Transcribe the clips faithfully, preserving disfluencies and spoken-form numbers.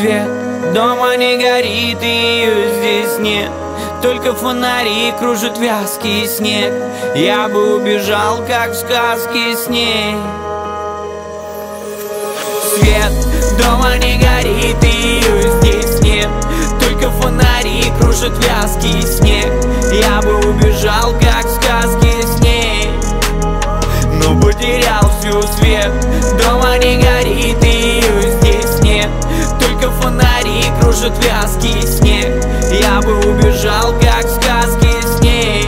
свет, дома не горит и ее здесь нет. Только фонари кружит вязкий снег. Я бы убежал, как в сказке с ней. Свет, дома не горит и ее здесь нет. Только фонари кружит вязкий снег. Я бы убежал, как в сказке с ней, но потерял всю свет. Дома не горит и ее здесь нет. Только фонари кружит вязкий снег. Я бы убежал, как в сказке с ней,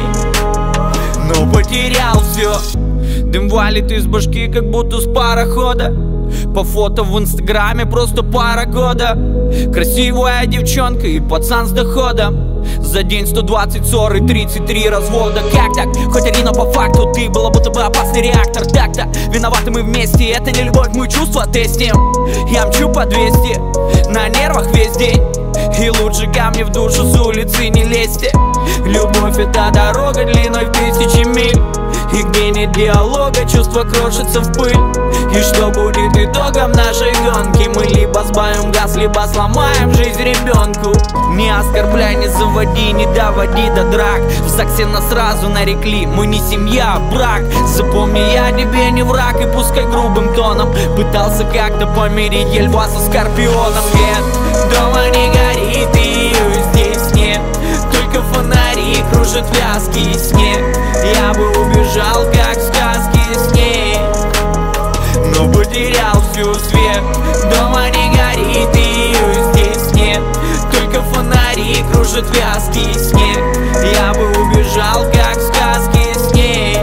но потерял все. Дым валит из башки, как будто с парохода. По фото в инстаграме просто пара года. Красивая девчонка и пацан с доходом. За день сто двадцать ссор и тридцать три развода. Как так? Хоть один, но по факту ты была будто бы опасный реактор. Так-то виноваты мы вместе. Это не любовь, мы чувства тестим. Я мчу по двести, на нервах весь день. И лучше ко мне в душу с улицы не лезьте. Любовь — это дорога длиной в тысячи миль. И где нет диалога, чувства крошатся в пыль. И что будет итогом нашей гонки? Мы либо сбавим газ, либо сломаем жизнь ребенку. Не оскорбляй, не заводи, не доводи до драк. В ЗАГСе нас сразу нарекли, мы не семья, а брак. Запомни, я тебе не враг, и пускай грубым тоном пытался как-то помирить Льва со Скорпионом. Свет, дома не горит и ее здесь нет. Только фонари кружит вязкий снег. Я бы убежал, как в сказке с ней, но потерял всю свет. Дома не горит и ее здесь нет. Только фонари кружит вязкий снег. Я бы убежал, как в сказке с ней,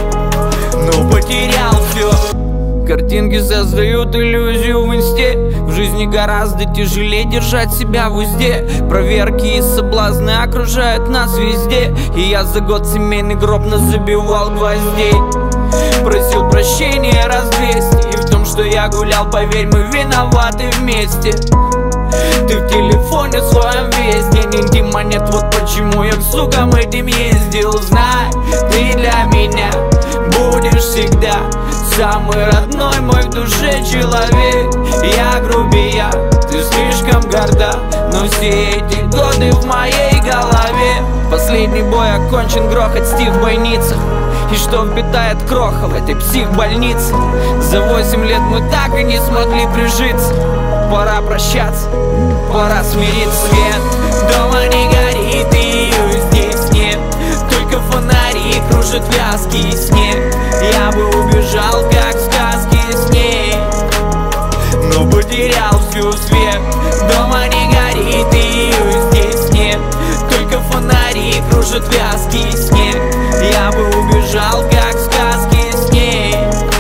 но потерял все. Картинки создают иллюзию в инсте. В жизни гораздо тяжелее держать себя в узде. Проверки и соблазны окружают нас везде. И я за год семейный гроб назабивал гвоздей. Просил прощения раз двести. И в том, что я гулял, поверь, мы виноваты вместе. Ты в телефоне своем весь день интима нет. Вот почему я к сукам этим ездил. Знай, ты для меня будешь всегда самый родной мой в душе человек. Я грубиян, ты слишком горда, но все эти годы в моей голове. Последний бой окончен, грохот стих в бойницах. И что впитает кроха в этой психбольнице? За восемь лет мы так и не смогли прижиться. Пора прощаться, пора смириться. Свет, дома не горит и ее здесь нет. Только фонари кружит вязкий снег. Я бы убежал, как в сказке с ней, но потерял всю свет. Дома не горит и ее здесь нет. Только фонари кружит вязкий снег. Я бы убежал, как в сказке с ней,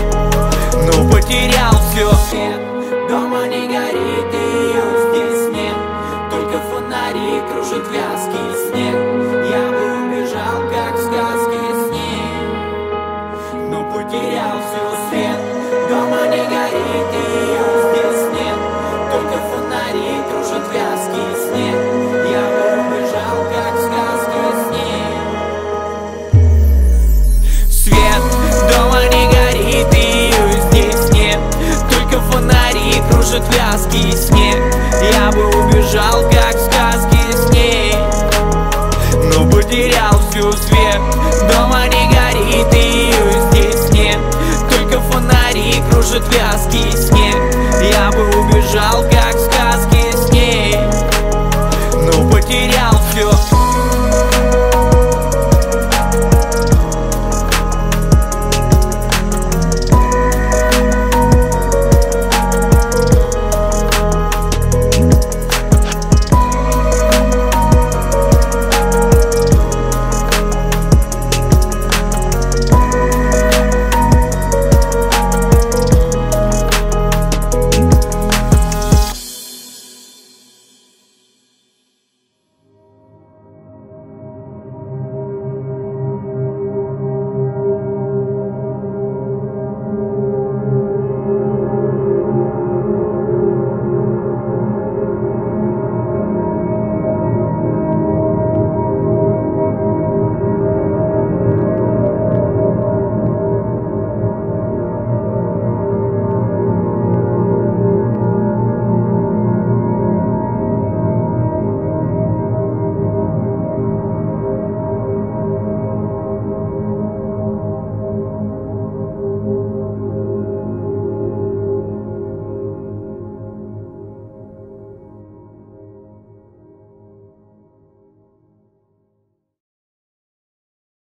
но потерял все. Дома не горит и ее здесь нет. Только фонари кружит вязкий снег. Я бы убежал, как в сказке с ней, но потерял все свет. Дома не горит и ее здесь нет. Только фонари кружит вязкий снег. Я бы убежал, как в сказке с ней. Свет, дома не горит и ее здесь нет. Только фонари кружит вязкий снег. Я бы убежал, как в сказке с ней, но потерял всю свет. Дома не горит и ее здесь нет. Только фонари кружит вязкий снег. Я бы убежал, как в сказке с ней, но потерял все.